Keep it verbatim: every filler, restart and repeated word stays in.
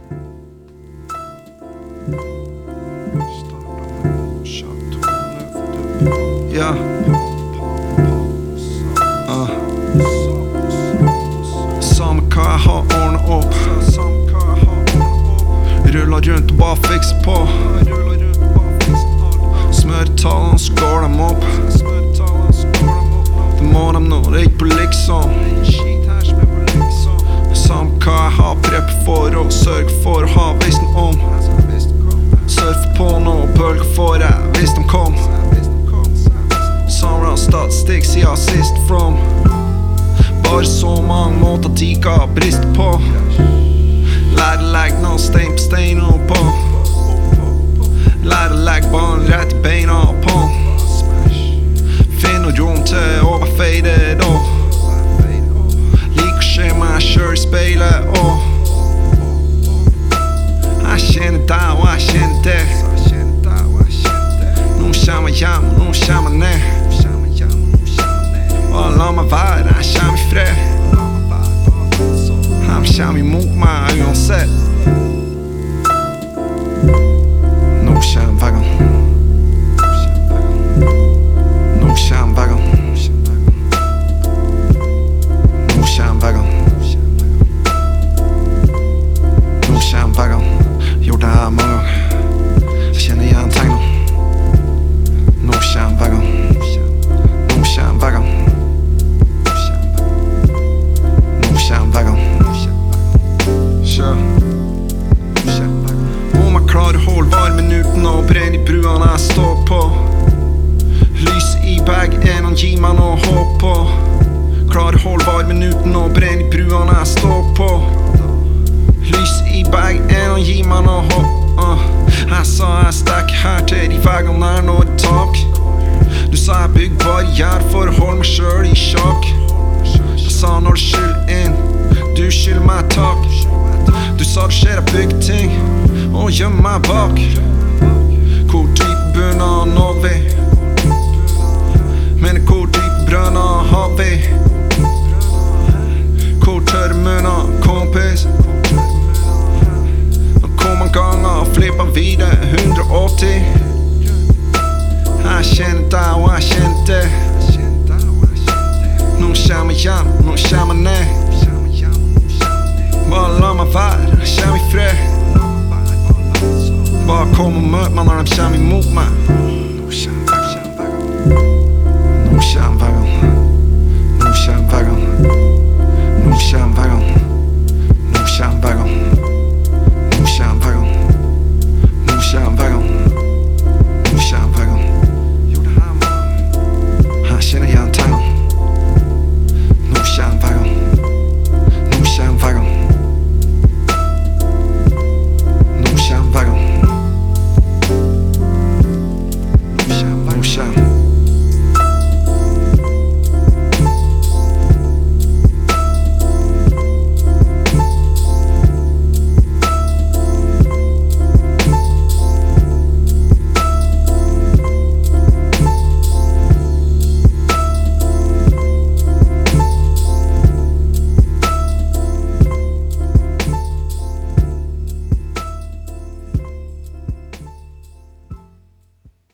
Ja. Uh. Samme hva jeg har ordnet opp. Ruller rundt og bare fikser på. Smørtallene så går dem opp. Det må dem nå, det er ikke på liksom. Samme hva jeg har preppet for, og sørg for å ha visst noe om. Surfer på noe bølger for jeg visst de kom. Samler statistikk siden sist from. Bare så mange måter de ga brist på. Lære legg noe stein på stein og på. Lære legg bare rett i beina på. Finn noe rom til å være feiret og liker å se meg selv i speilet og jeg kjenner deg og jeg kjenner det. Nå kommer jeg hjem, nå kommer jeg ned. Og la meg være, jeg kommer i fred. De kommer imot meg uansett. Nå kommer veggene. Nå kommer veggene. Nå kommer veggene. Nå kommer veggene. Gjort det her mange ganger. Jeg kjenner igjen tegnene. Nå kommer veggene. Nå kommer veggene. Om jeg klarer å holde varmen uten å brenne i bruene jeg står på. Lys i bag, en han gir meg noe håp på. Klarer å holde varmen uten å brenne i bruene jeg står på. Lys i bag, en han gir meg noe håp uh. Jeg sa jeg stekker her til de veggene der når det tak. Du sa jeg bygger barriere for å holde meg selv i sjakk. Jeg sa når du skylder inn, du skylder meg tak. Du sa du ser jeg bygger ting og gjemmer meg bak. Hvor dyp bunnen når vi? Men hvor dyp brønner har vi? Hvor tørre munner, kompis? Og hvor mange ganger flipper vi det hundre og åtti? Jeg kjenner deg og jeg kjenner det. Nå kommer jeg hjem, nå kommer jeg ned. Bare la meg være, jeg kommer i fred. Bare kom og møt meg når de kommer imot meg. Nå kommer veggene. Nå kommer veggene. Nå kommer veggene.